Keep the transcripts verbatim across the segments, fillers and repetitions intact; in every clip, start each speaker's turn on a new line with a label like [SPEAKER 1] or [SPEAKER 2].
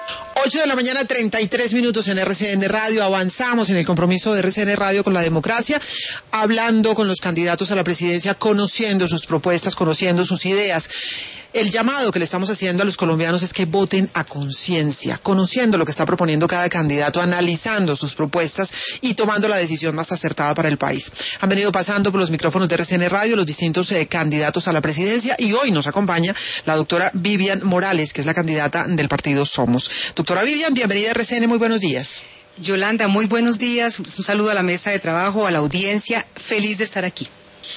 [SPEAKER 1] ocho de la mañana, treinta y tres minutos en R C N Radio. Avanzamos en el compromiso de R C N Radio con la democracia, hablando con los candidatos a la presidencia, conociendo sus propuestas, conociendo sus ideas. El llamado que le estamos haciendo a los colombianos es que voten a conciencia, conociendo lo que está proponiendo cada candidato, analizando sus propuestas y tomando la decisión más acertada para el país. Han venido pasando por los micrófonos de R C N Radio los distintos eh, candidatos a la presidencia, y hoy nos acompaña la doctora Vivian Morales, que es la candidata del partido Somos. Doctora Vivian, bienvenida a R C N, muy buenos días.
[SPEAKER 2] Yolanda, muy buenos días, un saludo a la mesa de trabajo, a la audiencia, feliz de estar aquí.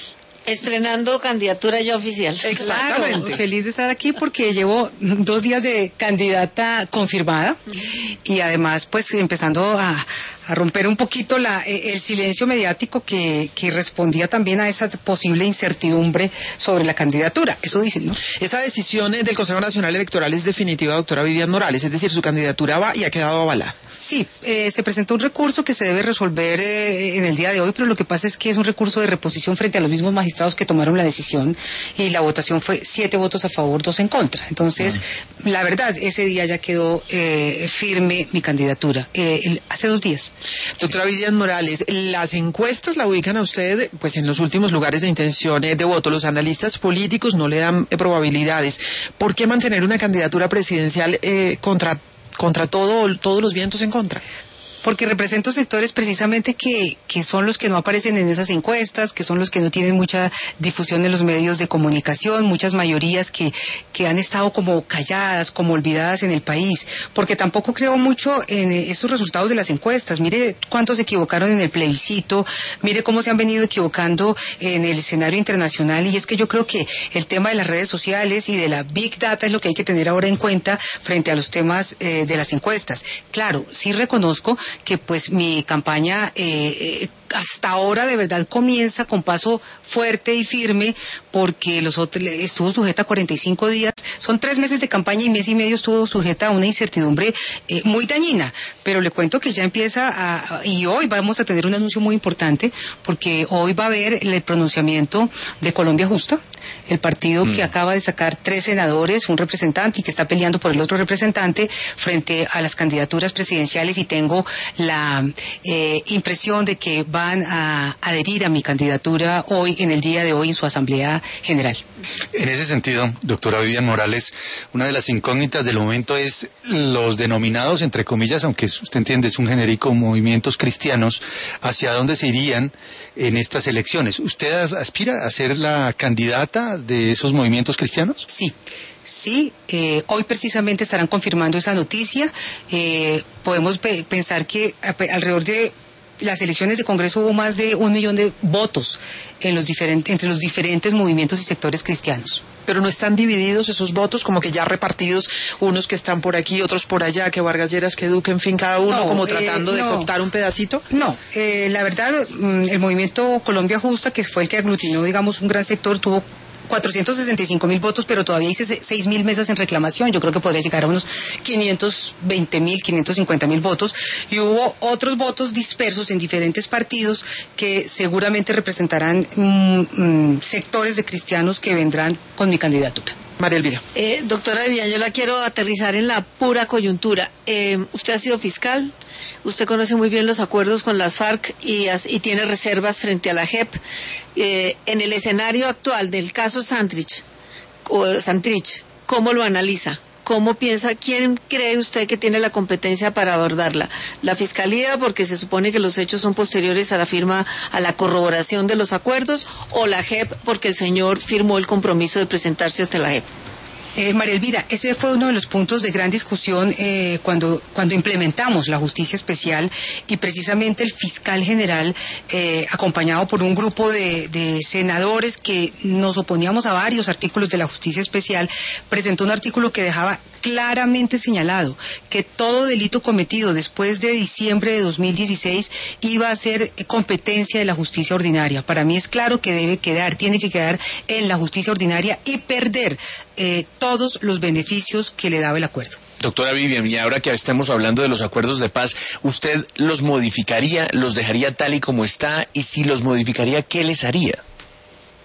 [SPEAKER 3] Estrenando candidatura ya oficial.
[SPEAKER 2] Exactamente. Claro, feliz de estar aquí porque llevo dos días de candidata confirmada uh-huh. y además pues empezando a, a romper un poquito la, el silencio mediático que, que respondía también a esa posible incertidumbre sobre la candidatura. Eso dicen, ¿no?
[SPEAKER 1] Esa decisión del Consejo Nacional Electoral es definitiva, doctora Vivian Morales, es decir, su candidatura va y ha quedado avalada.
[SPEAKER 2] Sí, eh, se presentó un recurso que se debe resolver eh, en el día de hoy, pero lo que pasa es que es un recurso de reposición frente a los mismos magistrados que tomaron la decisión, y la votación fue siete votos a favor, dos en contra. Entonces, ah. la verdad, ese día ya quedó eh, firme mi candidatura, eh, el, hace dos días.
[SPEAKER 1] Doctora Vivian Morales, las encuestas la ubican a usted pues en los últimos lugares de intención de voto. Los analistas políticos no le dan eh, probabilidades. ¿Por qué mantener una candidatura presidencial eh, contra contra todo, todos los vientos en contra?
[SPEAKER 2] Porque represento sectores precisamente que, que son los que no aparecen en esas encuestas, que son los que no tienen mucha difusión en los medios de comunicación, muchas mayorías que, que han estado como calladas, como olvidadas en el país, porque tampoco creo mucho en esos resultados de las encuestas. Mire cuántos se equivocaron en el plebiscito, mire cómo se han venido equivocando en el escenario internacional, y es que yo creo que el tema de las redes sociales y de la Big Data es lo que hay que tener ahora en cuenta frente a los temas eh, de las encuestas. Claro, sí reconozco que pues mi campaña eh, eh, hasta ahora de verdad comienza con paso fuerte y firme, porque los otros, estuvo sujeta a cuarenta y cinco días, son tres meses de campaña y mes y medio estuvo sujeta a una incertidumbre eh, muy dañina, pero le cuento que ya empieza a, y hoy vamos a tener un anuncio muy importante, porque hoy va a haber el pronunciamiento de Colombia Justa, el partido mm. que acaba de sacar tres senadores, un representante, y que está peleando por el otro representante frente a las candidaturas presidenciales, y tengo la eh, impresión de que van a adherir a mi candidatura hoy, en el día de hoy, en su asamblea general.
[SPEAKER 4] En ese sentido, doctora Vivian Morales, una de las incógnitas del momento es los denominados, entre comillas, aunque usted entiende, es un genérico, movimientos cristianos, hacia dónde se irían en estas elecciones. ¿Usted aspira a ser la candidata de esos movimientos cristianos?
[SPEAKER 2] Sí. Sí, eh, hoy precisamente estarán confirmando esa noticia. Eh, podemos pe- pensar que a- alrededor de las elecciones de Congreso hubo más de un millón de votos en los diferentes, entre los diferentes movimientos y sectores cristianos.
[SPEAKER 1] Pero no están divididos esos votos, como que ya repartidos, unos que están por aquí, otros por allá, que Vargas Lleras, que Duque, en fin, cada uno no, como tratando eh, no. de cooptar un pedacito.
[SPEAKER 2] No, eh, la verdad, el movimiento Colombia Justa, que fue el que aglutinó, digamos, un gran sector, tuvo cuatrocientos sesenta y cinco mil votos, pero todavía hice seis mil mesas en reclamación. Yo creo que podría llegar a unos quinientos veinte mil, quinientos cincuenta mil votos, y hubo otros votos dispersos en diferentes partidos que seguramente representarán mm, mm, sectores de cristianos que vendrán con mi candidatura.
[SPEAKER 1] María Elvira.
[SPEAKER 3] Eh, doctora Vivian, yo la quiero aterrizar en la pura coyuntura. Eh, usted ha sido fiscal, usted conoce muy bien los acuerdos con las FARC y, y tiene reservas frente a la J E P. Eh, en el escenario actual del caso Santrich, o Santrich, ¿cómo lo analiza? ¿Cómo piensa? ¿Quién cree usted que tiene la competencia para abordarla? ¿La Fiscalía, porque se supone que los hechos son posteriores a la firma, a la corroboración de los acuerdos, o la J E P, porque el señor firmó el compromiso de presentarse ante la J E P?
[SPEAKER 2] Eh, María Elvira, ese fue uno de los puntos de gran discusión eh, cuando, cuando implementamos la justicia especial, y precisamente el fiscal general, eh, acompañado por un grupo de, de senadores que nos oponíamos a varios artículos de la justicia especial, presentó un artículo que dejaba claramente señalado que todo delito cometido después de diciembre de dos mil dieciséis iba a ser competencia de la justicia ordinaria. Para mí es claro que debe quedar, tiene que quedar en la justicia ordinaria y perder eh, todos los beneficios que le daba el acuerdo.
[SPEAKER 5] Doctora Vivian, y ahora que estamos hablando de los acuerdos de paz, ¿usted los modificaría, los dejaría tal y como está? Y si los modificaría, ¿qué les haría?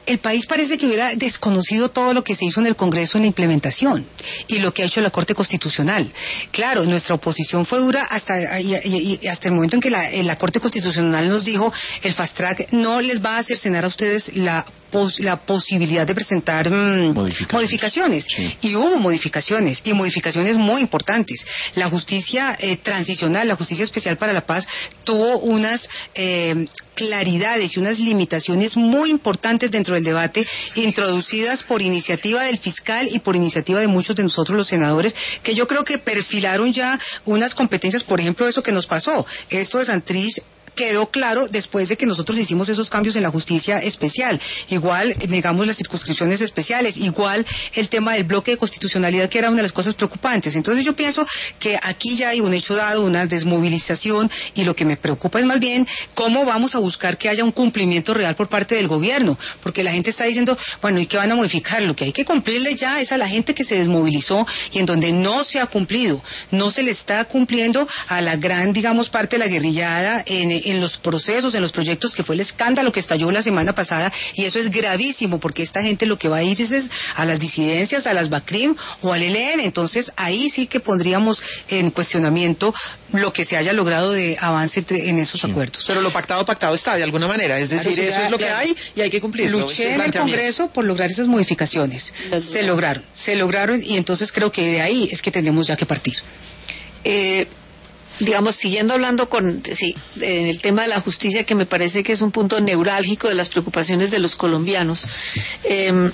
[SPEAKER 2] el país parece que hubiera desconocido todo lo que se hizo en el Congreso en la implementación y lo que ha hecho la Corte Constitucional. Claro, nuestra oposición fue dura hasta, y, y, y hasta el momento en que la, la Corte Constitucional nos dijo el fast track no les va a cercenar a ustedes la Pos, la posibilidad de presentar mmm, modificaciones, modificaciones. Sí. Y hubo modificaciones y modificaciones muy importantes. La justicia eh, transicional, la justicia especial para la paz tuvo unas eh, claridades y unas limitaciones muy importantes dentro del debate, introducidas por iniciativa del fiscal y por iniciativa de muchos de nosotros los senadores, que yo creo que perfilaron ya unas competencias, por ejemplo, eso que nos pasó, esto de Santrich quedó claro después de que nosotros hicimos esos cambios en la justicia especial. Igual negamos las circunscripciones especiales, igual el tema del bloque de constitucionalidad, que era una de las cosas preocupantes. Entonces yo pienso que aquí ya hay un hecho dado, una desmovilización, y lo que me preocupa es más bien cómo vamos a buscar que haya un cumplimiento real por parte del gobierno, porque la gente está diciendo, bueno, ¿y qué van a modificar? Lo que hay que cumplirle ya es a la gente que se desmovilizó y en donde no se ha cumplido, no se le está cumpliendo a la gran, digamos, parte de la guerrillada en en los procesos, en los proyectos, que fue el escándalo que estalló la semana pasada, y eso es gravísimo, porque esta gente lo que va a ir es a las disidencias, a las BACRIM o al E L N. Entonces ahí sí que pondríamos en cuestionamiento lo que se haya logrado de avance en esos sí. acuerdos.
[SPEAKER 1] Pero lo pactado, pactado está, de alguna manera, es decir, claro, eso es lo que hay y hay que cumplirlo.
[SPEAKER 2] Luché en el Congreso por lograr esas modificaciones, se lograron, se lograron, y entonces creo que de ahí es que tenemos ya que partir.
[SPEAKER 3] Eh... digamos, siguiendo hablando con, sí, en el tema de la justicia, que me parece que es un punto neurálgico de las preocupaciones de los colombianos, eh,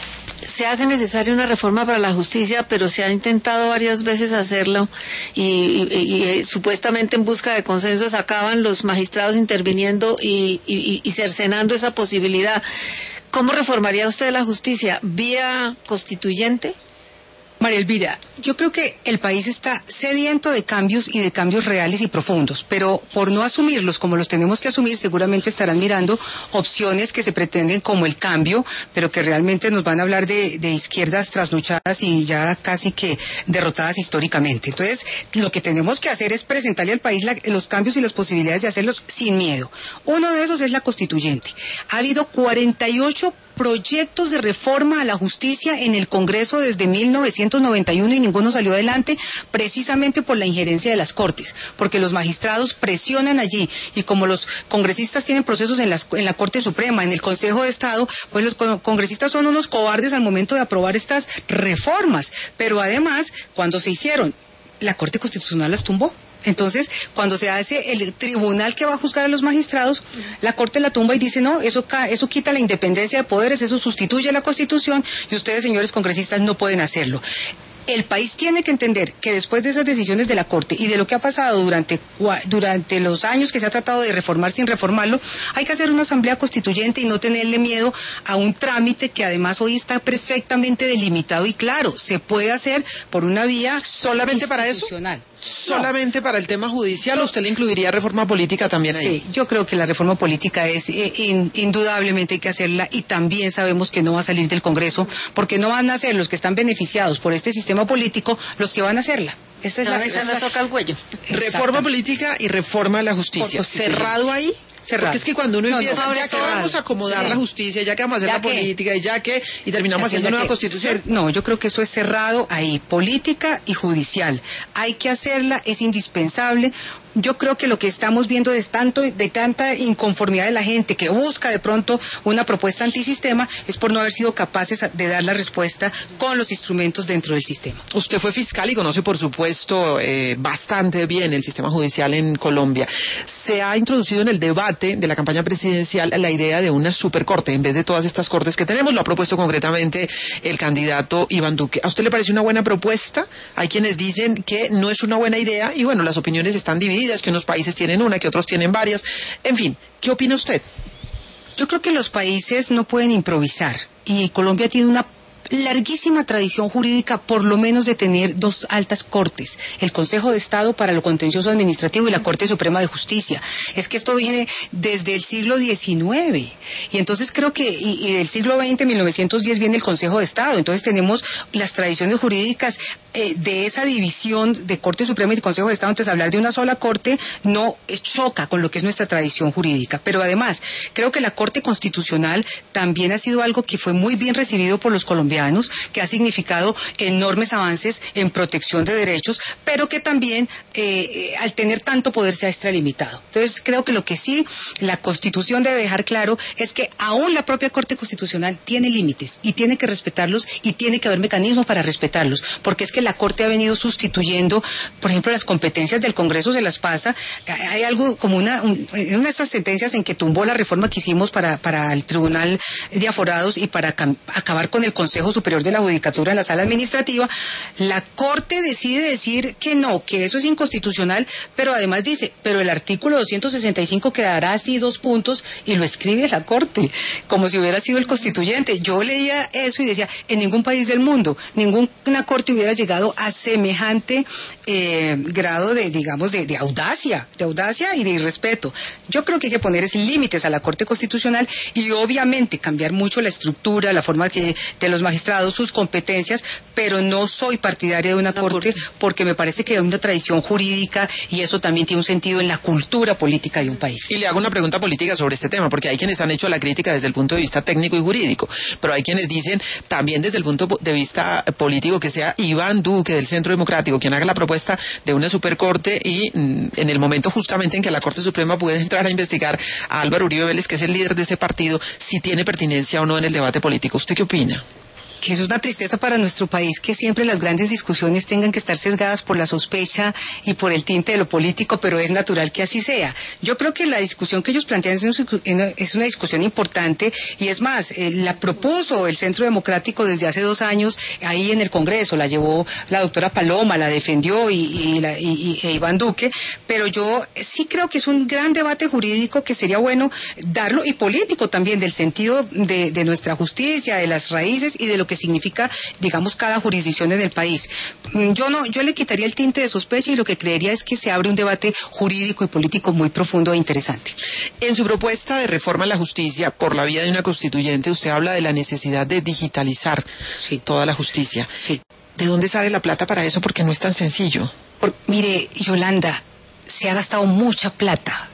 [SPEAKER 3] se hace necesaria una reforma para la justicia, pero se ha intentado varias veces hacerlo y, y, y, y supuestamente en busca de consensos acaban los magistrados interviniendo y, y, y cercenando esa posibilidad. ¿Cómo reformaría usted la justicia? ¿Vía constituyente?
[SPEAKER 2] María Elvira, yo creo que el país está sediento de cambios y de cambios reales y profundos, pero por no asumirlos como los tenemos que asumir, seguramente estarán mirando opciones que se pretenden como el cambio, pero que realmente nos van a hablar de, de izquierdas trasnochadas y ya casi que derrotadas históricamente. Entonces, lo que tenemos que hacer es presentarle al país la, los cambios y las posibilidades de hacerlos sin miedo. Uno de esos es la constituyente. Ha habido cuarenta y ocho proyectos de reforma a la justicia en el Congreso desde mil novecientos noventa y uno y ninguno salió adelante, precisamente por la injerencia de las Cortes, porque los magistrados presionan allí, y como los congresistas tienen procesos en, las, en la Corte Suprema, en el Consejo de Estado, pues los congresistas son unos cobardes al momento de aprobar estas reformas. Pero además, cuando se hicieron, la Corte Constitucional las tumbó. Entonces, cuando se hace el tribunal que va a juzgar a los magistrados, la Corte la tumba y dice, no, eso, eso quita la independencia de poderes, eso sustituye la Constitución, y ustedes, señores congresistas, no pueden hacerlo. El país tiene que entender que después de esas decisiones de la Corte y de lo que ha pasado durante, durante los años que se ha tratado de reformar sin reformarlo, hay que hacer una asamblea constituyente y no tenerle miedo a un trámite que además hoy está perfectamente delimitado y claro, se puede hacer por una vía
[SPEAKER 1] solamente para eso. ¿Solamente no. para el tema judicial, o usted le incluiría reforma política también ahí?
[SPEAKER 2] Sí, yo creo que la reforma política es eh, in, indudablemente hay que hacerla, y también sabemos que no va a salir del Congreso, porque no van a ser los que están beneficiados por este sistema político los que van a hacerla. Esa es
[SPEAKER 3] no,
[SPEAKER 2] la,
[SPEAKER 3] esa
[SPEAKER 2] es la...
[SPEAKER 3] toca al cuello.
[SPEAKER 1] Reforma política y reforma de la justicia. ¿Cerrado ahí?
[SPEAKER 2] Cerrado.
[SPEAKER 1] Porque es que cuando uno
[SPEAKER 2] no,
[SPEAKER 1] empieza,
[SPEAKER 2] no,
[SPEAKER 1] ya que
[SPEAKER 2] cerrado.
[SPEAKER 1] vamos a acomodar sí. la justicia, ya que vamos a hacer
[SPEAKER 2] ya
[SPEAKER 1] la
[SPEAKER 2] que,
[SPEAKER 1] política, y ya que, y terminamos ya haciendo nueva
[SPEAKER 2] que,
[SPEAKER 1] constitución.
[SPEAKER 2] No, yo creo que eso es cerrado ahí, política y judicial. Hay que hacerla, es indispensable. Yo creo que lo que estamos viendo es tanto, de tanta inconformidad de la gente que busca de pronto una propuesta antisistema, es por no haber sido capaces de dar la respuesta con los instrumentos dentro del sistema.
[SPEAKER 1] Usted fue fiscal y conoce, por supuesto, eh, bastante bien el sistema judicial en Colombia. Se ha introducido en el debate de la campaña presidencial la idea de una supercorte en vez de todas estas cortes que tenemos. Lo ha propuesto concretamente el candidato Iván Duque. ¿A usted le parece una buena propuesta? Hay quienes dicen que no es una buena idea y bueno, las opiniones están divididas, que unos países tienen una, que otros tienen varias. En fin, ¿qué opina usted?
[SPEAKER 2] Yo creo que los países no pueden improvisar y Colombia tiene una larguísima tradición jurídica, por lo menos de tener dos altas cortes, el Consejo de Estado para lo contencioso administrativo y la Corte Suprema de Justicia. Es que esto viene desde el siglo diecinueve, y entonces creo que, y, y del siglo veinte, mil novecientos diez, viene el Consejo de Estado. Entonces tenemos las tradiciones jurídicas eh, de esa división de Corte Suprema y Consejo de Estado. Entonces hablar de una sola corte no eh, choca con lo que es nuestra tradición jurídica. Pero además, creo que la Corte Constitucional también ha sido algo que fue muy bien recibido por los colombianos, que ha significado enormes avances en protección de derechos, pero que también eh, al tener tanto poder se ha extralimitado. Entonces creo que lo que sí la Constitución debe dejar claro es que aún la propia Corte Constitucional tiene límites y tiene que respetarlos, y tiene que haber mecanismos para respetarlos, porque es que la Corte ha venido sustituyendo, por ejemplo, las competencias del Congreso. Se las pasa. Hay algo como una, un, una de esas sentencias en que tumbó la reforma que hicimos para, para el Tribunal de Aforados y para cam, acabar con el Consejo Superior de la Judicatura en la sala administrativa. La Corte decide decir que no, que eso es inconstitucional, pero además dice, pero el artículo doscientos sesenta y cinco quedará así, dos puntos, y lo escribe la Corte, como si hubiera sido el constituyente. Yo leía eso y decía, en ningún país del mundo, ninguna Corte hubiera llegado a semejante eh, grado de, digamos, de, de audacia, de audacia y de irrespeto. Yo creo que hay que poner límites a la Corte Constitucional y obviamente cambiar mucho la estructura, la forma que de los magistrados, sus competencias, pero no soy partidaria de una no, Corte porque... porque me parece que hay una tradición jurídica y eso también tiene un sentido en la cultura política de un país.
[SPEAKER 1] Y le hago una pregunta política sobre este tema, porque hay quienes han hecho la crítica desde el punto de vista técnico y jurídico, pero hay quienes dicen también desde el punto de vista político que sea Iván Duque del Centro Democrático quien haga la propuesta de una supercorte y mm, en el momento justamente en que la Corte Suprema puede entrar a investigar a Álvaro Uribe Vélez, que es el líder de ese partido, si tiene pertinencia o no en el debate político. ¿Usted qué opina?
[SPEAKER 2] Que eso es una tristeza para nuestro país, que siempre las grandes discusiones tengan que estar sesgadas por la sospecha y por el tinte de lo político, pero es natural que así sea. Yo creo que la discusión que ellos plantean es una discusión importante, y es más, eh, la propuso el Centro Democrático desde hace dos años ahí en el Congreso, la llevó la doctora Paloma, la defendió y, y, la, y, y Iván Duque, pero yo sí creo que es un gran debate jurídico que sería bueno darlo, y político también, del sentido de, de nuestra justicia, de las raíces y de lo que significa, digamos, cada jurisdicción en el país. Yo no, yo le quitaría el tinte de sospecha y lo que creería es que se abre un debate jurídico y político muy profundo e interesante.
[SPEAKER 1] En su propuesta de reforma a la justicia por la vía de una constituyente, usted habla de la necesidad de digitalizar sí. toda la justicia.
[SPEAKER 2] Sí.
[SPEAKER 1] ¿De dónde sale la plata para eso? Porque no es tan sencillo.
[SPEAKER 2] Por, mire, Yolanda, se ha gastado mucha plata.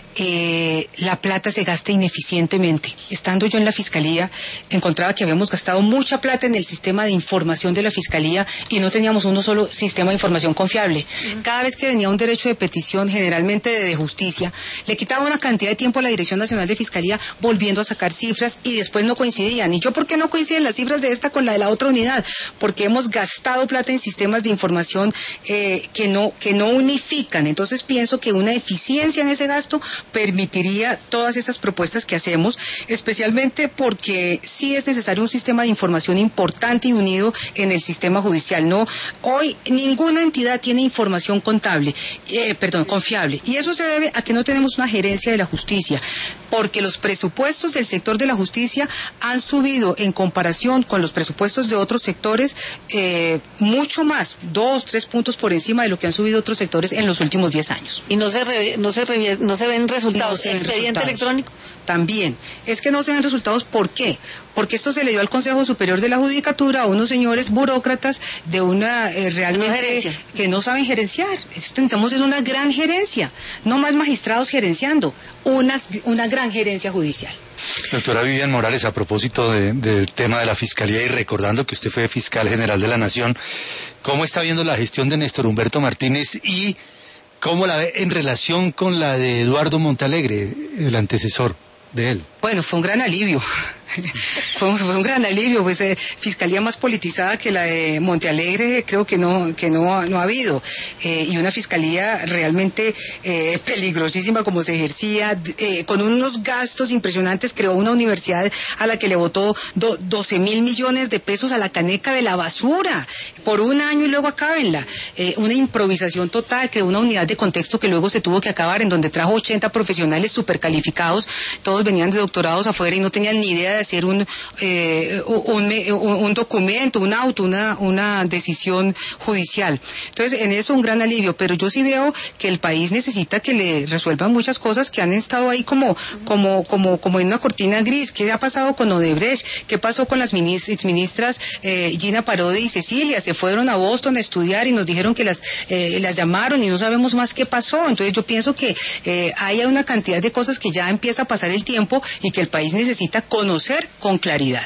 [SPEAKER 2] Eh, la plata se gasta ineficientemente. Estando yo en la Fiscalía, encontraba que habíamos gastado mucha plata en el sistema de información de la Fiscalía y no teníamos uno solo sistema de información confiable. Cada vez que venía un derecho de petición, generalmente de, de justicia, le quitaba una cantidad de tiempo a la Dirección Nacional de Fiscalía volviendo a sacar cifras y después no coincidían. ¿Y yo por qué no coinciden las cifras de esta con la de la otra unidad? Porque hemos gastado plata en sistemas de información eh, que no, que no unifican. Entonces pienso que una eficiencia en ese gasto permitiría todas esas propuestas que hacemos, especialmente porque sí es necesario un sistema de información importante y unido en el sistema judicial. No, hoy ninguna entidad tiene información contable, eh, perdón, confiable, y eso se debe a que no tenemos una gerencia de la justicia, porque los presupuestos del sector de la justicia han subido en comparación con los presupuestos de otros sectores eh, mucho más, dos, tres puntos por encima de lo que han subido otros sectores en los últimos diez años.
[SPEAKER 3] Y no se re, no se re, no se ven resultados.
[SPEAKER 2] No se ven
[SPEAKER 3] Expediente
[SPEAKER 2] resultados.
[SPEAKER 3] electrónico.
[SPEAKER 2] También. Es que no se ven resultados. ¿Por qué? Porque esto se le dio al Consejo Superior de la Judicatura a unos señores burócratas de una eh, realmente
[SPEAKER 3] una
[SPEAKER 2] que no saben gerenciar. Esto entonces es una gran gerencia. No más magistrados gerenciando. Una, una gran gerencia judicial.
[SPEAKER 4] Doctora Vivian Morales, a propósito de, del tema de la Fiscalía y recordando que usted fue fiscal general de la Nación, ¿cómo está viendo la gestión de Néstor Humberto Martínez y cómo la ve en relación con la de Eduardo Montealegre, el antecesor de él?
[SPEAKER 2] Bueno, fue un gran alivio. fue, un, fue un gran alivio, pues eh, fiscalía más politizada que la de Montealegre creo que no que no, no ha habido, eh, y una fiscalía realmente eh, peligrosísima como se ejercía, eh, con unos gastos impresionantes. Creó una universidad a la que le botó do, doce mil millones de pesos a la caneca de la basura por un año y luego acábenla. Eh, una improvisación total, creó una unidad de contexto que luego se tuvo que acabar, en donde trajo ochenta profesionales supercalificados, todos venían de doctorado doctorados afuera y no tenían ni idea de hacer un, eh, un, un, un documento, un auto, una, una decisión judicial. Entonces, en eso un gran alivio, pero yo sí veo que el país necesita que le resuelvan muchas cosas que han estado ahí como, como, como, como en una cortina gris. ¿Qué ha pasado con Odebrecht? ¿Qué pasó con las exministras eh, Gina Parodi y Cecilia? Se fueron a Boston a estudiar y nos dijeron que las, eh, las llamaron y no sabemos más qué pasó. Entonces yo pienso que eh, hay una cantidad de cosas que ya empieza a pasar el tiempo y que el país necesita conocer con claridad.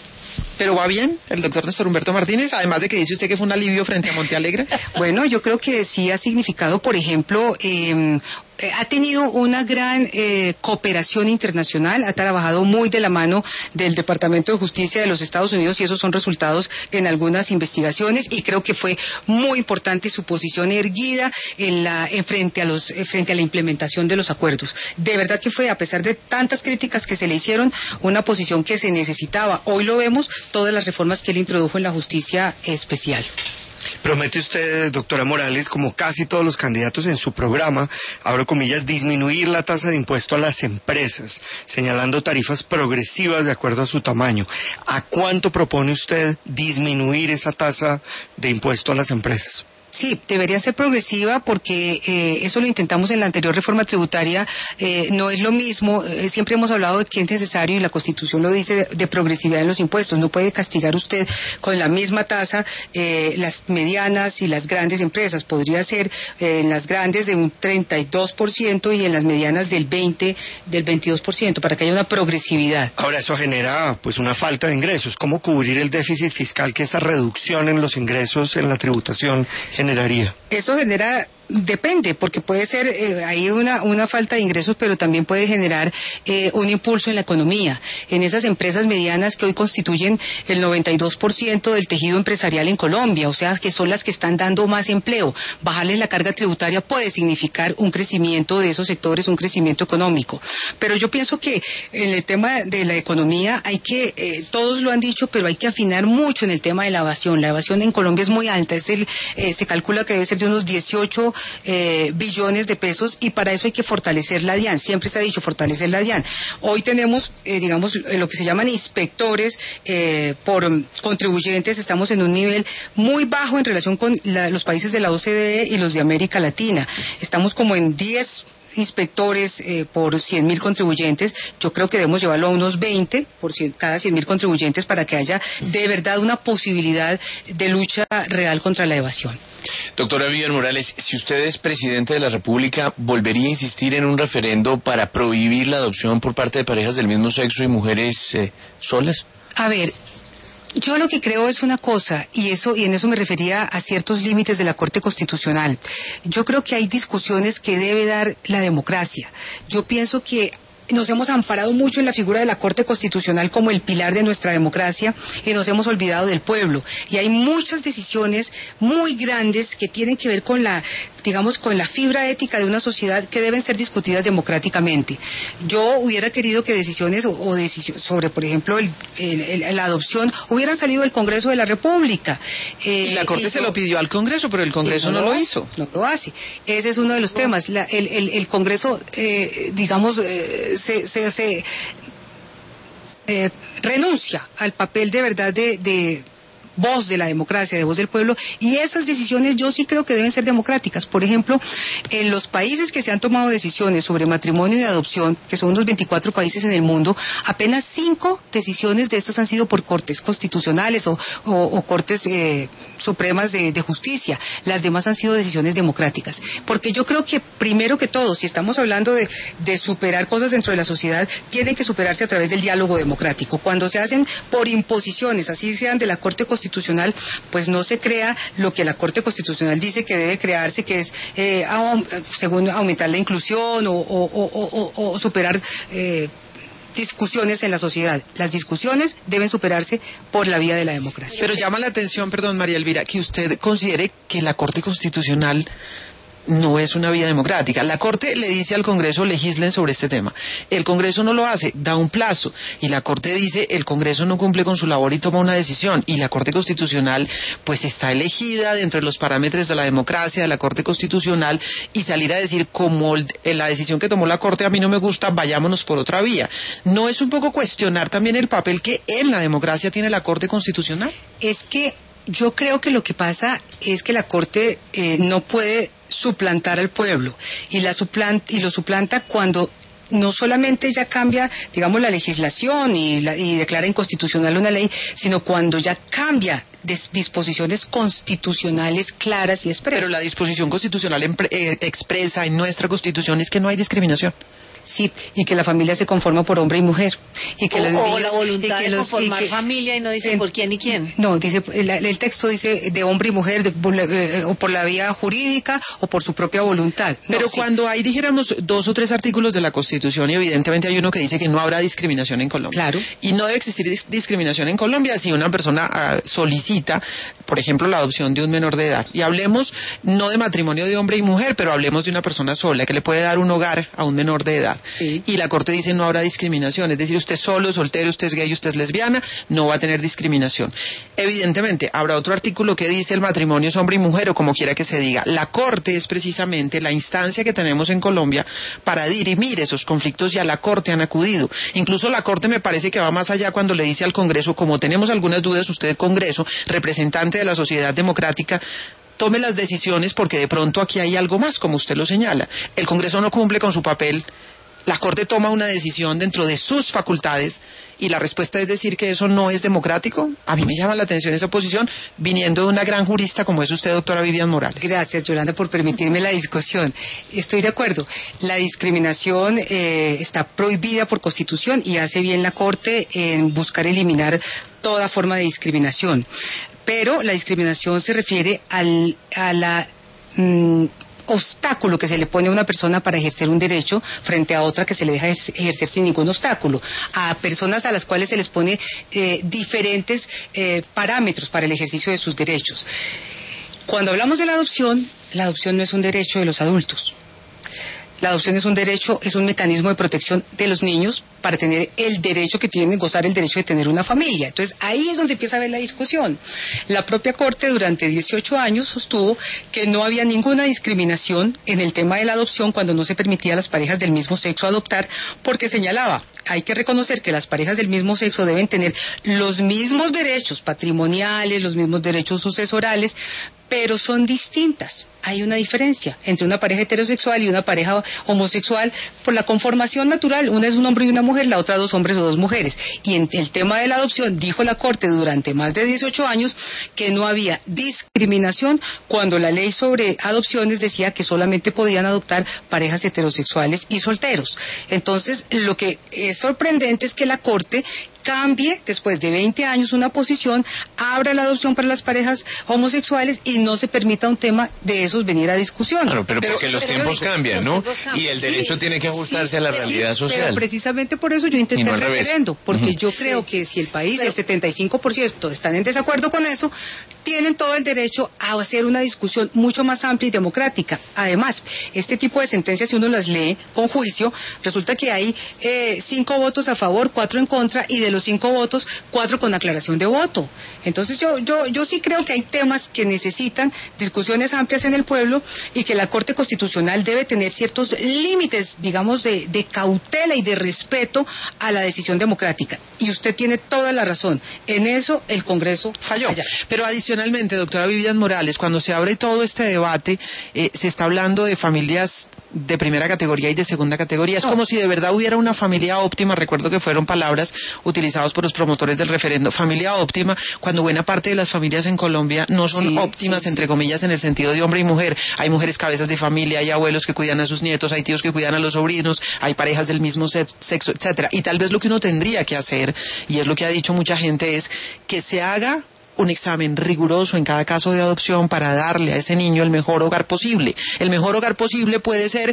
[SPEAKER 1] ¿Pero va bien el doctor Néstor Humberto Martínez? Además de que dice usted que fue un alivio frente a Monte Alegre.
[SPEAKER 2] Bueno, yo creo que sí ha significado, por ejemplo, eh, eh, ha tenido una gran eh, cooperación internacional, ha trabajado muy de la mano del Departamento de Justicia de los Estados Unidos y esos son resultados en algunas investigaciones y creo que fue muy importante su posición erguida en la en frente a los eh, frente a la implementación de los acuerdos. De verdad que fue, a pesar de tantas críticas que se le hicieron, una posición que se necesitaba. Hoy lo vemos, todas las reformas que él introdujo en la justicia especial.
[SPEAKER 6] Promete usted, doctora Morales, como casi todos los candidatos en su programa, abro comillas, disminuir la tasa de impuesto a las empresas, señalando tarifas progresivas de acuerdo a su tamaño. ¿A cuánto propone usted disminuir esa tasa de impuesto a las empresas?
[SPEAKER 2] Sí, debería ser progresiva porque eh, eso lo intentamos en la anterior reforma tributaria, eh, no es lo mismo, eh, siempre hemos hablado de que es necesario, y la Constitución lo dice, de, de progresividad en los impuestos. No puede castigar usted con la misma tasa eh, las medianas y las grandes empresas. Podría ser eh, en las grandes de un treinta y dos por ciento y en las medianas del veinte, del veintidós por ciento, para que haya una progresividad.
[SPEAKER 6] Ahora, eso genera pues una falta de ingresos. ¿Cómo cubrir el déficit fiscal que esa reducción en los ingresos en la tributación generaría?
[SPEAKER 2] Eso genera, depende, porque puede ser eh, ahí una, una falta de ingresos, pero también puede generar eh, un impulso en la economía. En esas empresas medianas que hoy constituyen el noventa y dos por ciento del tejido empresarial en Colombia, o sea, que son las que están dando más empleo. Bajarles la carga tributaria puede significar un crecimiento de esos sectores, un crecimiento económico. Pero yo pienso que en el tema de la economía hay que, eh, todos lo han dicho, pero hay que afinar mucho en el tema de la evasión. La evasión en Colombia es muy alta, es el, eh, se calcula que debe ser de unos dieciocho eh, billones de pesos y para eso hay que fortalecer la DIAN. Siempre se ha dicho fortalecer la DIAN. Hoy tenemos, eh, digamos, lo que se llaman inspectores eh, por contribuyentes. Estamos en un nivel muy bajo en relación con la, los países de la O C D E y los de América Latina. Estamos como en diez inspectores eh, por cien mil contribuyentes. Yo creo que debemos llevarlo a unos veinte por cien, cada cien mil contribuyentes para que haya de verdad una posibilidad de lucha real contra la evasión.
[SPEAKER 5] Doctora Vivian Morales, si usted es presidente de la República, ¿volvería a insistir en un referendo para prohibir la adopción por parte de parejas del mismo sexo y mujeres eh, solas?
[SPEAKER 2] A ver, yo lo que creo es una cosa, y eso y en eso me refería a ciertos límites de la Corte Constitucional. Yo creo que hay discusiones que debe dar la democracia. Yo pienso que nos hemos amparado mucho en la figura de la Corte Constitucional como el pilar de nuestra democracia y nos hemos olvidado del pueblo. Y hay muchas decisiones muy grandes que tienen que ver con la, digamos, con la fibra ética de una sociedad que deben ser discutidas democráticamente. Yo hubiera querido que decisiones o, o decisiones sobre, por ejemplo, el, el, el, la adopción hubieran salido del Congreso de la República.
[SPEAKER 1] Eh, y la Corte y se yo, lo pidió al Congreso, pero el Congreso no, no lo hizo.
[SPEAKER 2] No lo hace. Ese es uno de los temas. La, el, el, el Congreso, eh, digamos, eh, se, se, se eh, renuncia al papel de verdad de, de voz de la democracia, de voz del pueblo, y esas decisiones yo sí creo que deben ser democráticas. Por ejemplo, en los países que se han tomado decisiones sobre matrimonio y adopción, que son unos veinticuatro países en el mundo, apenas cinco decisiones de estas han sido por cortes constitucionales o, o, o cortes eh, supremas de, de justicia. Las demás han sido decisiones democráticas. Porque yo creo que, primero que todo, si estamos hablando de, de superar cosas dentro de la sociedad, tienen que superarse a través del diálogo democrático. Cuando se hacen por imposiciones, así sean de la Corte Constitucional, constitucional, pues no se crea lo que la Corte Constitucional dice que debe crearse, que es eh, según aumentar la inclusión o, o, o, o, o superar eh, discusiones en la sociedad. Las discusiones deben superarse por la vía de la democracia.
[SPEAKER 1] Pero llama la atención, perdón, María Elvira, que usted considere que la Corte Constitucional no es una vía democrática. La Corte le dice al Congreso legislen sobre este tema. El Congreso no lo hace, da un plazo y la Corte dice el Congreso no cumple con su labor y toma una decisión, y la Corte Constitucional pues está elegida dentro de los parámetros de la democracia de la Corte Constitucional, y salir a decir como la decisión que tomó la Corte a mí no me gusta, vayámonos por otra vía. ¿No es un poco cuestionar también el papel que en la democracia tiene la Corte Constitucional?
[SPEAKER 2] Es que yo creo que lo que pasa es que la Corte eh, no puede suplantar al pueblo, y la suplanta, y lo suplanta cuando no solamente ya cambia, digamos, la legislación y, la, y declara inconstitucional una ley, sino cuando ya cambia disposiciones constitucionales claras y expresas.
[SPEAKER 1] Pero la disposición constitucional eh, expresa en nuestra Constitución es que no hay discriminación.
[SPEAKER 2] Sí, y que la familia se conforma por hombre y mujer. Y que
[SPEAKER 3] o,
[SPEAKER 2] los
[SPEAKER 3] o
[SPEAKER 2] niños,
[SPEAKER 3] la voluntad
[SPEAKER 2] y que
[SPEAKER 3] de
[SPEAKER 2] los,
[SPEAKER 3] conformar
[SPEAKER 2] y que,
[SPEAKER 3] familia y no dice
[SPEAKER 2] en,
[SPEAKER 3] por quién y quién.
[SPEAKER 2] No, dice el, el texto dice de hombre y mujer, de, por la, eh, o por la vía jurídica o por su propia voluntad. No,
[SPEAKER 1] Pero
[SPEAKER 2] sí.
[SPEAKER 1] cuando hay, dijéramos, dos o tres artículos de la Constitución, y evidentemente hay uno que dice que no habrá discriminación en Colombia.
[SPEAKER 2] Claro.
[SPEAKER 1] Y no debe existir dis discriminación en Colombia si una persona uh, solicita, por ejemplo, la adopción de un menor de edad. Y hablemos no de matrimonio de hombre y mujer, pero hablemos de una persona sola que le puede dar un hogar a un menor de edad.
[SPEAKER 2] Sí.
[SPEAKER 1] Y la Corte dice no habrá discriminación, es decir, usted es solo, soltero, usted es gay, usted es lesbiana, no va a tener discriminación. Evidentemente, habrá otro artículo que dice el matrimonio es hombre y mujer, o como quiera que se diga. La Corte es precisamente la instancia que tenemos en Colombia para dirimir esos conflictos, y a la Corte han acudido. Incluso la Corte me parece que va más allá cuando le dice al Congreso, como tenemos algunas dudas, usted, Congreso, representante de la sociedad democrática, tome las decisiones porque de pronto aquí hay algo más, como usted lo señala. El Congreso no cumple con su papel. La Corte toma una decisión dentro de sus facultades, y la respuesta es decir que eso no es democrático. A mí me llama la atención esa posición, viniendo de una gran jurista como es usted, doctora Vivian Morales.
[SPEAKER 2] Gracias, Yolanda, por permitirme la discusión. Estoy de acuerdo. La discriminación eh, está prohibida por Constitución, y hace bien la Corte en buscar eliminar toda forma de discriminación. Pero la discriminación se refiere al, a la... Mmm, obstáculo que se le pone a una persona para ejercer un derecho frente a otra que se le deja ejercer sin ningún obstáculo, a personas a las cuales se les pone eh, diferentes eh, parámetros para el ejercicio de sus derechos. Cuando hablamos de la adopción, la adopción no es un derecho de los adultos. La adopción es un derecho, es un mecanismo de protección de los niños para tener el derecho que tienen, gozar el derecho de tener una familia. Entonces, ahí es donde empieza a haber la discusión. La propia Corte durante dieciocho años sostuvo que no había ninguna discriminación en el tema de la adopción cuando no se permitía a las parejas del mismo sexo adoptar, porque señalaba, hay que reconocer que las parejas del mismo sexo deben tener los mismos derechos patrimoniales, los mismos derechos sucesorales, pero son distintas. Hay una diferencia entre una pareja heterosexual y una pareja homosexual por la conformación natural. Una es un hombre y una mujer, la otra dos hombres o dos mujeres. Y en el tema de la adopción, dijo la Corte durante más de dieciocho años que no había discriminación cuando la ley sobre adopciones decía que solamente podían adoptar parejas heterosexuales y solteros. Entonces, lo que es sorprendente es que la Corte cambie después de veinte años una posición, abra la adopción para las parejas homosexuales y no se permita un tema de esos venir a discusión.
[SPEAKER 5] Claro, pero, pero porque los
[SPEAKER 3] pero
[SPEAKER 5] tiempos
[SPEAKER 3] digo,
[SPEAKER 5] cambian,
[SPEAKER 3] los
[SPEAKER 5] ¿no?
[SPEAKER 3] tiempos cambian.
[SPEAKER 5] Y el derecho
[SPEAKER 3] Sí,
[SPEAKER 5] tiene que ajustarse
[SPEAKER 3] sí,
[SPEAKER 5] a la
[SPEAKER 3] sí,
[SPEAKER 5] realidad social.
[SPEAKER 2] Pero precisamente por eso yo intenté
[SPEAKER 5] no
[SPEAKER 2] el
[SPEAKER 5] al revés.
[SPEAKER 2] referendo, porque
[SPEAKER 5] Uh-huh.
[SPEAKER 2] yo creo
[SPEAKER 3] Sí.
[SPEAKER 2] que si el país,
[SPEAKER 3] Pero-
[SPEAKER 2] el setenta y cinco por ciento están en desacuerdo con eso, tienen todo el derecho a hacer una discusión mucho más amplia y democrática. Además, este tipo de sentencias, si uno las lee con juicio, resulta que hay eh, cinco votos a favor, cuatro en contra, y de los cinco votos, cuatro con aclaración de voto. Entonces yo, yo, yo sí creo que hay temas que necesitan discusiones amplias en el pueblo, y que la Corte Constitucional debe tener ciertos límites, digamos, de, de cautela y de respeto a la decisión democrática. Y usted tiene toda la razón. En eso el Congreso
[SPEAKER 1] Falló.
[SPEAKER 2] falla.
[SPEAKER 1] Pero adicionalmente, doctora Vivian Morales, cuando se abre todo este debate, eh, se está hablando de familias de primera categoría y de segunda categoría. Es
[SPEAKER 2] No.
[SPEAKER 1] como si de verdad hubiera una familia óptima. Recuerdo que fueron palabras utilizadas por los promotores del referendo. Familia óptima, cuando buena parte de las familias en Colombia no son
[SPEAKER 2] Sí,
[SPEAKER 1] óptimas,
[SPEAKER 2] sí, sí.
[SPEAKER 1] entre comillas, en el sentido de hombre y mujer. Hay mujeres cabezas de familia, hay abuelos que cuidan a sus nietos, hay tíos que cuidan a los sobrinos, hay parejas del mismo se- sexo, etcétera. Y tal vez lo que uno tendría que hacer, y es lo que ha dicho mucha gente, es que se haga un examen riguroso en cada caso de adopción para darle a ese niño el mejor hogar posible. El mejor hogar posible puede ser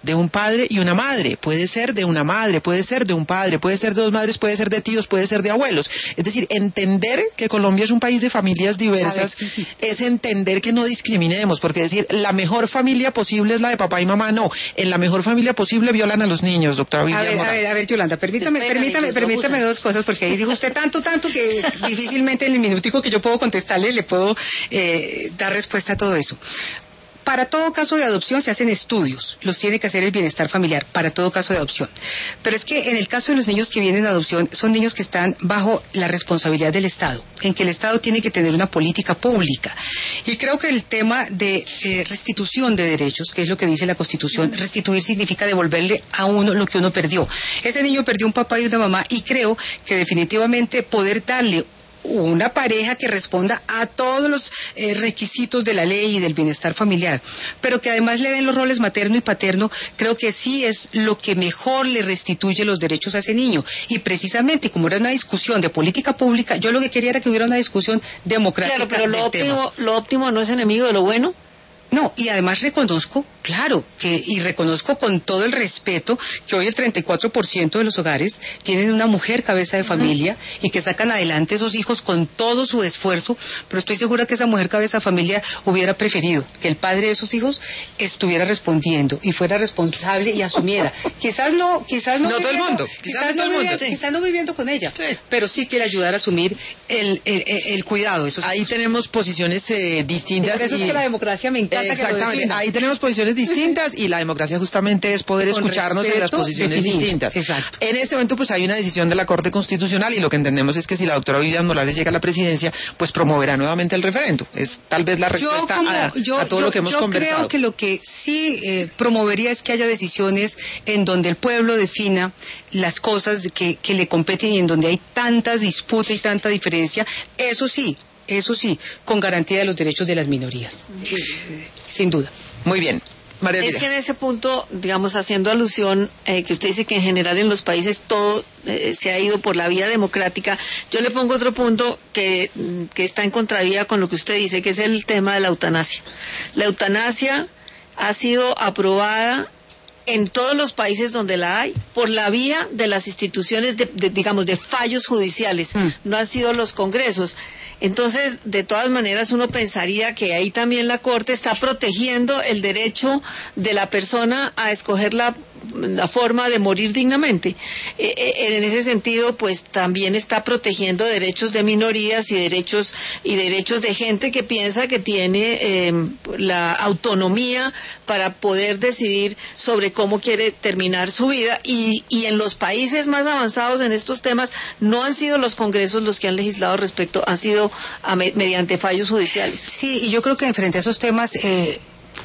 [SPEAKER 1] de un padre y una madre, puede ser de una madre, puede ser de un padre, puede ser de dos madres, puede ser de tíos, puede ser de abuelos. Es decir, entender que Colombia es un país de familias diversas,
[SPEAKER 2] ver, sí, sí.
[SPEAKER 1] es entender que no discriminemos, porque decir, la mejor familia posible es la de papá y mamá, no. En la mejor familia posible violan a los niños, doctora Vivian
[SPEAKER 2] A ver,
[SPEAKER 1] Morales.
[SPEAKER 2] a ver, a ver, Yolanda, permítame,
[SPEAKER 3] Espérame,
[SPEAKER 2] permítame,
[SPEAKER 3] que
[SPEAKER 2] permítame
[SPEAKER 3] lo
[SPEAKER 2] dos cosas, porque ahí dijo usted tanto, tanto que difícilmente en el minutico que yo puedo contestarle le puedo eh, dar respuesta a todo eso. Para todo caso de adopción se hacen estudios, los tiene que hacer el bienestar familiar, para todo caso de adopción. Pero es que en el caso de los niños que vienen de adopción, son niños que están bajo la responsabilidad del Estado, en que el Estado tiene que tener una política pública. Y creo que el tema de eh, restitución de derechos, que es lo que dice la Constitución, restituir significa devolverle a uno lo que uno perdió. Ese niño perdió un papá y una mamá, y creo que definitivamente poder darle una pareja que responda a todos los eh, requisitos de la ley y del bienestar familiar, pero que además le den los roles materno y paterno, creo que sí es lo que mejor le restituye los derechos a ese niño. Y precisamente, como era una discusión de política pública, yo lo que quería era que hubiera una discusión democrática.
[SPEAKER 3] Claro, pero lo
[SPEAKER 2] del tema.
[SPEAKER 3] óptimo, lo óptimo no es enemigo de lo bueno.
[SPEAKER 2] No, y además reconozco, claro, que y reconozco con todo el respeto que hoy el treinta y cuatro por ciento de los hogares tienen una mujer cabeza de familia y que sacan adelante esos hijos con todo su esfuerzo, pero estoy segura que esa mujer cabeza de familia hubiera preferido que el padre de esos hijos estuviera respondiendo y fuera responsable y asumiera. Quizás no, quizás no,
[SPEAKER 1] No todo el
[SPEAKER 2] viviendo,
[SPEAKER 1] mundo,
[SPEAKER 2] quizás,
[SPEAKER 1] quizás no
[SPEAKER 2] no
[SPEAKER 1] todo el mundo,
[SPEAKER 2] viviendo,
[SPEAKER 1] sí.
[SPEAKER 2] quizás no viviendo con ella,
[SPEAKER 1] Sí.
[SPEAKER 2] pero sí quiere ayudar a asumir el, el, el, el cuidado de esos
[SPEAKER 1] Ahí
[SPEAKER 2] hijos.
[SPEAKER 1] tenemos posiciones eh, distintas.
[SPEAKER 2] Por eso es
[SPEAKER 1] y-
[SPEAKER 2] que la democracia me encanta que lo
[SPEAKER 1] Exactamente,
[SPEAKER 2] defina.
[SPEAKER 1] ahí tenemos posiciones distintas y la democracia justamente es poder
[SPEAKER 2] Con
[SPEAKER 1] escucharnos en las
[SPEAKER 2] respeto,
[SPEAKER 1] posiciones
[SPEAKER 2] definir.
[SPEAKER 1] distintas.
[SPEAKER 2] Exacto.
[SPEAKER 1] En este momento pues hay una decisión de la Corte Constitucional y lo que entendemos es que si la doctora Vivian Morales llega a la presidencia, pues promoverá nuevamente el referendo. Es tal vez la respuesta
[SPEAKER 2] como-
[SPEAKER 1] a,
[SPEAKER 2] yo-
[SPEAKER 1] a todo
[SPEAKER 2] yo-
[SPEAKER 1] lo que hemos
[SPEAKER 2] yo
[SPEAKER 1] conversado.
[SPEAKER 2] creo que lo que sí eh, promovería es que haya decisiones en donde el pueblo defina las cosas que, que le competen y en donde hay tantas disputas y tanta diferencia. Eso sí, eso sí, con garantía de los derechos de las minorías. Eh, sin duda.
[SPEAKER 1] Muy bien. María
[SPEAKER 3] Es
[SPEAKER 1] Elvira.
[SPEAKER 3] que en ese punto, digamos, haciendo alusión, eh, que usted dice que en general en los países todo eh, se ha ido por la vía democrática, yo le pongo otro punto que, mm, que está en contravía con lo que usted dice, que es el tema de la eutanasia. La eutanasia ha sido aprobada en todos los países donde la hay por la vía de las instituciones, de, de, digamos, de fallos judiciales,
[SPEAKER 2] Mm.
[SPEAKER 3] no han sido los congresos. Entonces, de todas maneras, uno pensaría que ahí también la Corte está protegiendo el derecho de la persona a escoger la, la forma de morir dignamente. Eh, eh, en ese sentido, pues también está protegiendo derechos de minorías y derechos y derechos de gente que piensa que tiene eh, la autonomía para poder decidir sobre cómo quiere terminar su vida. Y, y en los países más avanzados en estos temas no han sido los congresos los que han legislado respecto, han sido a me- mediante fallos judiciales.
[SPEAKER 2] Sí, y yo creo que frente a esos temas eh,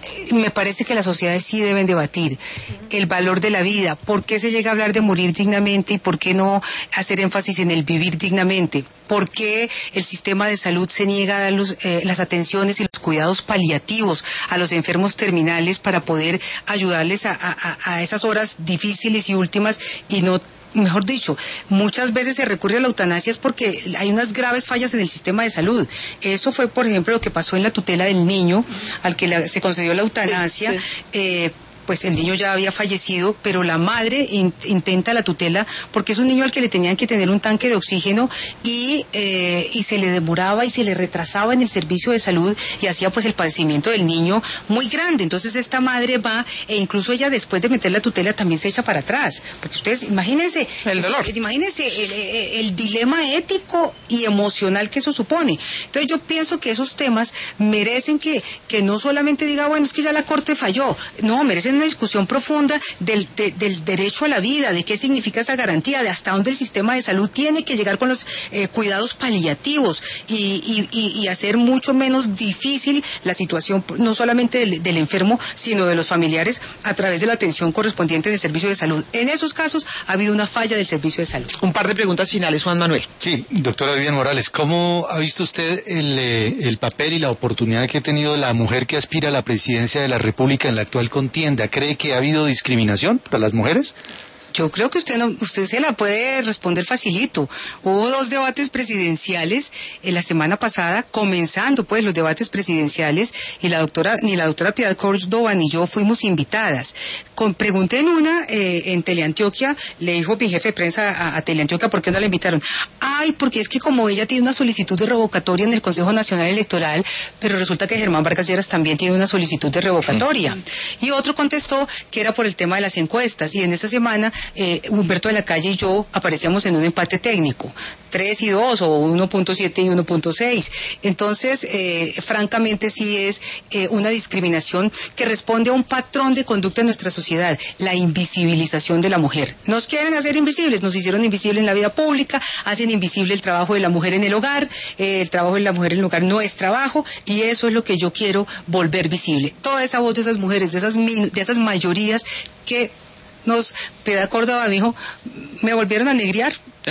[SPEAKER 2] me parece que las sociedades sí deben debatir el valor de la vida, por qué se llega a hablar de morir dignamente y por qué no hacer énfasis en el vivir dignamente, por qué el sistema de salud se niega a dar los, eh, las atenciones y los cuidados paliativos a los enfermos terminales para poder ayudarles a, a, a esas horas difíciles y últimas y no. Mejor dicho, muchas veces se recurre a la eutanasia es porque hay unas graves fallas en el sistema de salud. Eso fue, por ejemplo, lo que pasó en la tutela del niño, al que la- se concedió la eutanasia.
[SPEAKER 3] Sí, sí.
[SPEAKER 2] Eh, pues el niño ya había fallecido, pero la madre in- intenta la tutela porque es un niño al que le tenían que tener un tanque de oxígeno y, eh, y se le demoraba y se le retrasaba en el servicio de salud y hacía pues el padecimiento del niño muy grande. Entonces esta madre va e incluso ella después de meter la tutela también se echa para atrás. Porque ustedes imagínense,
[SPEAKER 1] El dolor.
[SPEAKER 2] es- imagínense el, el- el dilema ético y emocional que eso supone. Entonces yo pienso que esos temas merecen que, que no solamente diga, bueno, es que ya la Corte falló. No, merecen una discusión profunda del, de- del derecho a la vida, de qué significa esa garantía, de hasta dónde el sistema de salud tiene que llegar con los eh, cuidados paliativos y, y, y, y hacer mucho menos difícil la situación, no solamente del, del enfermo, sino de los familiares a través de la atención correspondiente del servicio de salud. En esos casos ha habido una falla del servicio de salud.
[SPEAKER 1] Un par de preguntas finales, Juan Manuel.
[SPEAKER 4] Sí, doctora Vivian Morales, ¿cómo ha visto usted el, eh, el papel y la oportunidad que ha tenido la mujer que aspira a la presidencia de la República en la actual contienda? ¿Cree que ha habido discriminación para las mujeres?
[SPEAKER 2] Yo creo que usted no, usted se la puede responder facilito. Hubo dos debates presidenciales en la semana pasada, comenzando pues los debates presidenciales, y la doctora, ni la doctora Piedad Córdoba ni yo fuimos invitadas. con, pregunté en una, eh, en Teleantioquia, le dijo mi jefe de prensa a, a Teleantioquia, ¿por qué no la invitaron? Ay, porque es que como ella tiene una solicitud de revocatoria en el Consejo Nacional Electoral, pero resulta que Germán Vargas Lleras también tiene una solicitud de revocatoria. Sí. Y otro contestó que era por el tema de las encuestas, y en esta semana eh, Humberto de la Calle y yo aparecíamos en un empate técnico, tres y dos, o uno punto siete y uno punto seis. Entonces, eh, francamente sí es eh, una discriminación que responde a un patrón de conducta en nuestra sociedad, la invisibilización de la mujer. Nos quieren hacer invisibles, nos hicieron invisibles en la vida pública, hacen invisible el trabajo de la mujer en el hogar, eh, el trabajo de la mujer en el hogar no es trabajo, y eso es lo que yo quiero volver visible. Toda esa voz de esas mujeres, de esas, min, de esas mayorías que nos, Piedad Córdoba dijo, me volvieron a negriar.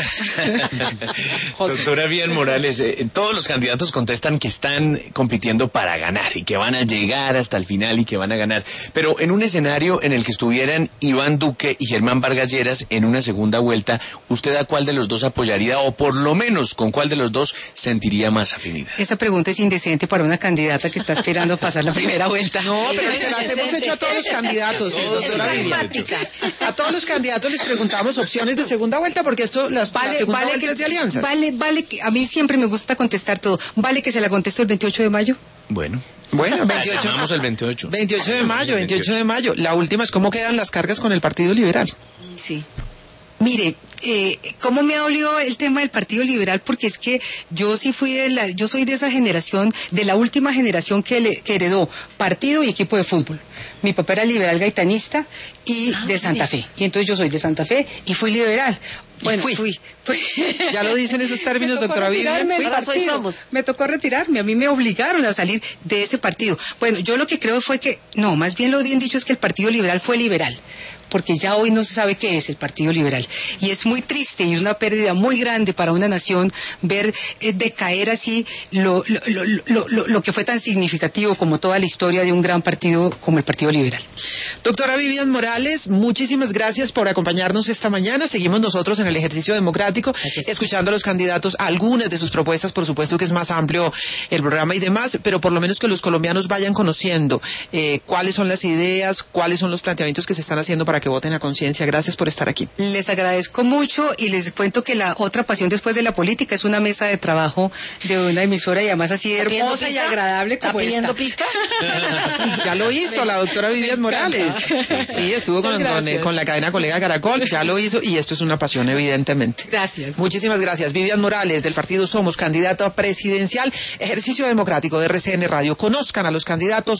[SPEAKER 5] Doctora Vivian Morales, eh, todos los candidatos contestan que están compitiendo para ganar y que van a llegar hasta el final y que van a ganar. Pero en un escenario en el que estuvieran Iván Duque y Germán Vargas Lleras en una segunda vuelta, ¿usted a cuál de los dos apoyaría o por lo menos con cuál de los dos sentiría más afinidad?
[SPEAKER 2] Esa pregunta es indecente para una candidata que está esperando pasar la primera vuelta.
[SPEAKER 1] No, pero se las hemos hecho a todos los candidatos, doctora Vivian. A todos los candidatos les preguntamos opciones de segunda vuelta porque esto las
[SPEAKER 2] Vale,
[SPEAKER 1] la
[SPEAKER 2] vale que,
[SPEAKER 1] de alianzas.
[SPEAKER 2] Vale, vale que a mí siempre me gusta contestar todo. ¿Vale que se la contesto el veintiocho de mayo?
[SPEAKER 5] Bueno.
[SPEAKER 1] Bueno, veintiocho.
[SPEAKER 5] Llamamos el veintiocho.
[SPEAKER 1] veintiocho de mayo, veintiocho de mayo. La última es cómo quedan las cargas con el Partido Liberal.
[SPEAKER 2] Sí. Mire, eh, ¿cómo me ha dolido el tema del Partido Liberal? Porque es que yo sí fui de la, yo soy de esa generación, de la última generación que, le, que heredó partido y equipo de fútbol. Mi papá era liberal gaitanista y ah, de Santa Fe. Y entonces yo soy de Santa Fe y fui liberal. Bueno,
[SPEAKER 1] fui.
[SPEAKER 2] fui, fui.
[SPEAKER 1] Ya lo dicen esos términos, doctora Vivian.
[SPEAKER 2] Ahora soy somos. Me tocó retirarme, a mí me obligaron a salir de ese partido. Bueno, yo lo que creo fue que, no, más bien lo bien dicho es que el Partido Liberal fue liberal, porque ya hoy no se sabe qué es el Partido Liberal. Y es muy triste y es una pérdida muy grande para una nación ver eh, decaer así lo, lo, lo, lo, lo, lo que fue tan significativo como toda la historia de un gran partido como el Partido Liberal.
[SPEAKER 1] Doctora Vivian Morales, muchísimas gracias por acompañarnos esta mañana. Seguimos nosotros en el ejercicio democrático, escuchando a los candidatos, algunas de sus propuestas, por supuesto que es más amplio el programa y demás, pero por lo menos que los colombianos vayan conociendo eh, cuáles son las ideas, cuáles son los planteamientos que se están haciendo para que voten a conciencia. Gracias por estar aquí.
[SPEAKER 2] Les agradezco mucho y les cuento que la otra pasión después de la política es una mesa de trabajo de una emisora y además así hermosa y agradable como esta. ¿Está pidiendo pista?
[SPEAKER 1] Ya lo hizo la doctora Vivian Morales. Sí, estuvo con, con, con la cadena Colega Caracol, ya lo hizo y esto es una pasión evidentemente.
[SPEAKER 2] Gracias.
[SPEAKER 1] Muchísimas gracias. Vivian Morales del partido Somos, candidato a presidencial, ejercicio democrático de R C N Radio. Conozcan a los candidatos.